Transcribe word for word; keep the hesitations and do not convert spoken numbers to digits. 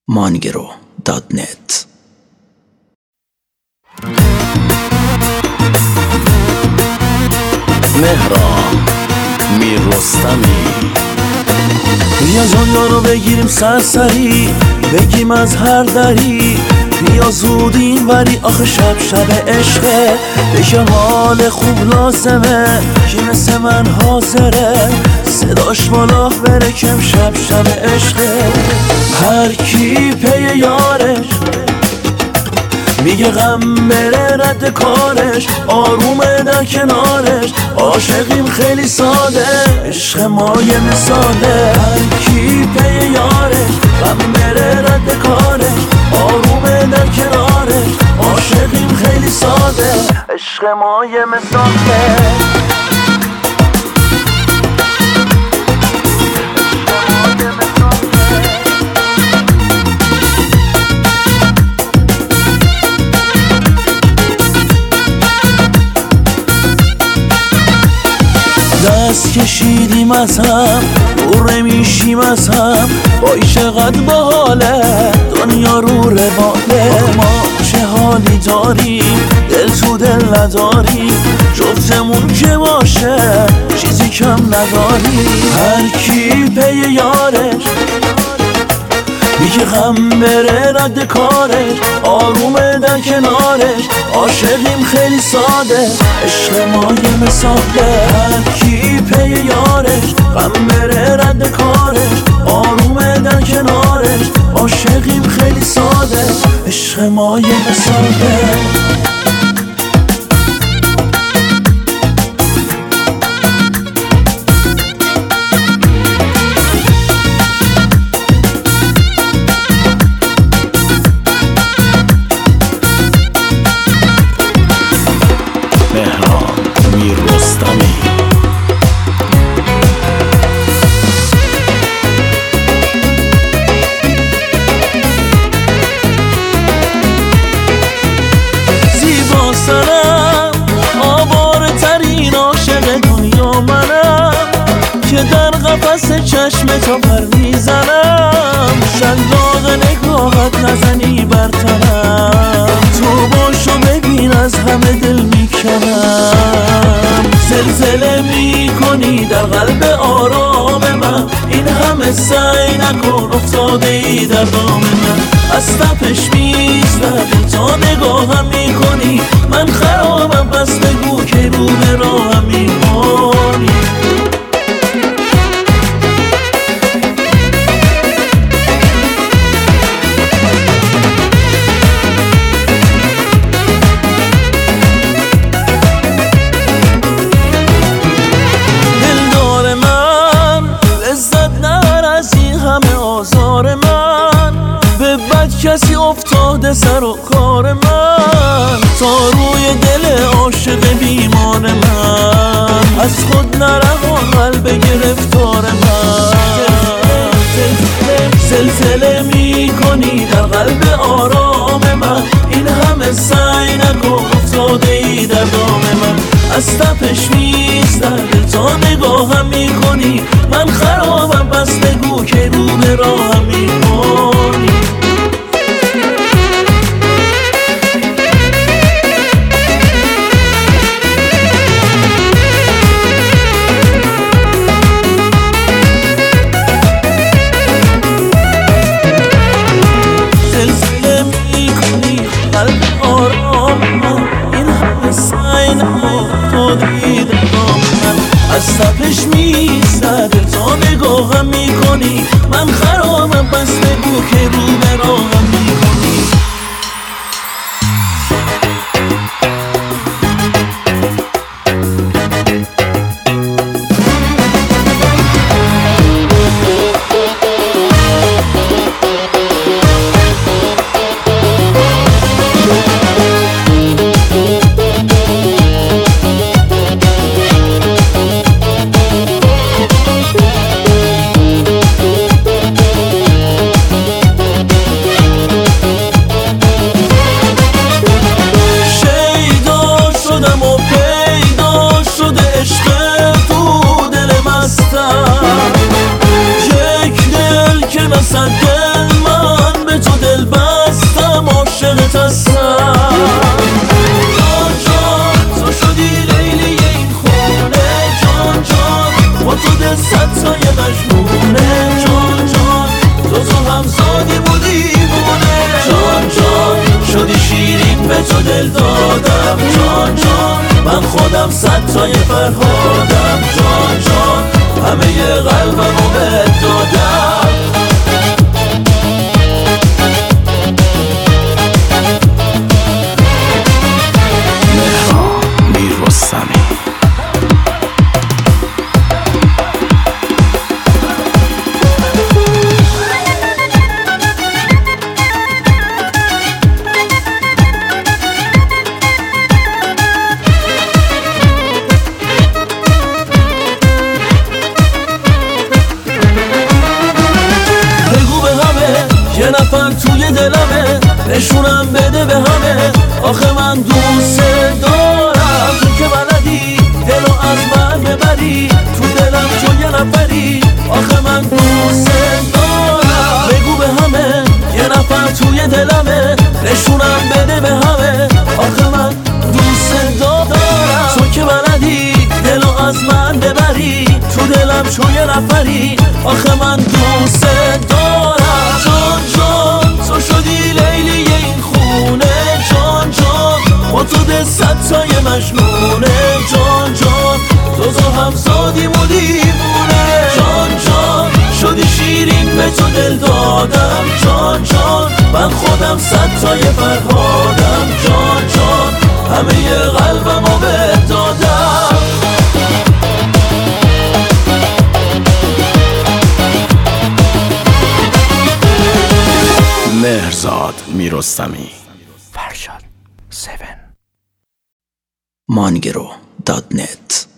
مانگرو دات نت. مهران میر رستمی. بیا جان رو بگیریم سرسری، بگیم از هر دری، بیا زود این وری، آخه شب شب عشقه، بگه حال خوب لازمه، کی مثل من حاضره، صداش بالا بره کم شب شب عشقه. هر کی پی یارش میگه غم بره رد کارش، آرومه در کنارش، عاشقیم خیلی ساده، عشق ما یه مثاله. هر کی پی یارش غم بره رد کارش، آرومه در کنارش، عاشقیم خیلی ساده، عشق ما یه مثاله. دست کشیدیم از هم، دور میشیم از هم، وای چقدر باحاله، دنیا رو رواله. ما چه حالی داریم، دل تو دل نداریم، جفتمون که باشه چیزی کم نداریم. هر کی پی یارش میگه غم بره رد کارش، آرومه در کنارش، عاشقیم خیلی ساده، عشق ما یه مثاله. هر کی پی یارش غم بره رد کارش، آرومه در کنارش، عاشقیم خیلی ساده، عشق ما یه مثاله. که در قفس چشم تو پر میزنم، شلاق نگاهت نزنی بر تنم، تو باشو ببین از همه دل میکنم. زلزله میکنی در قلب آرام من، این همه سعی نکن افتاده ای در دام من، از تپش میزدی تا نگاهم میکنی، من خرابم بس بگو که رو به راهم میکنی. کسی افتاده سر و کار من، تا روی دل عاشق بیمار من، از خود نرهان قلب گرفتار من. زلزله میکنی در قلب آرام من، این همه سعی نکن افتاده ای در دام من، از تپش میزدی تا نگاهم میکنی، من خرابم بس بگو که رو به راهم میکنی. از تپش میزد تا نگاهم میکنی، من خرابم من خودم صد تای فرهادم، جان جان همه قلبمو بهت دادم. مهران میررستمی. یه نفر توی دلمه، نشونم بده به همه، آخه من دوست دارم. تو که بلدی دلو از من ببری، تو دلم تو یه نفری، آخه من دوست دارم. بگو به همه یه نفر توی دلمه، نشونم بده به همه، آخه من دوست دارم. تو که بلدی دلو از من ببری، تو دلم تو یه نفری، آخه من دوست دارم. جان جان تو شدی لیلی این خونه، جان جان با تو ده صد تای مجنونه، جان جان تو تو هم زادیم و دیوونه. جان جان شدی شیرین به تو دل دادم، جان جان من خودم صد تای فرهادم، جان جان همه قلبمو بهت دادم. مهرزاد میررستمی. فرشاد هفت مانگرو دات نت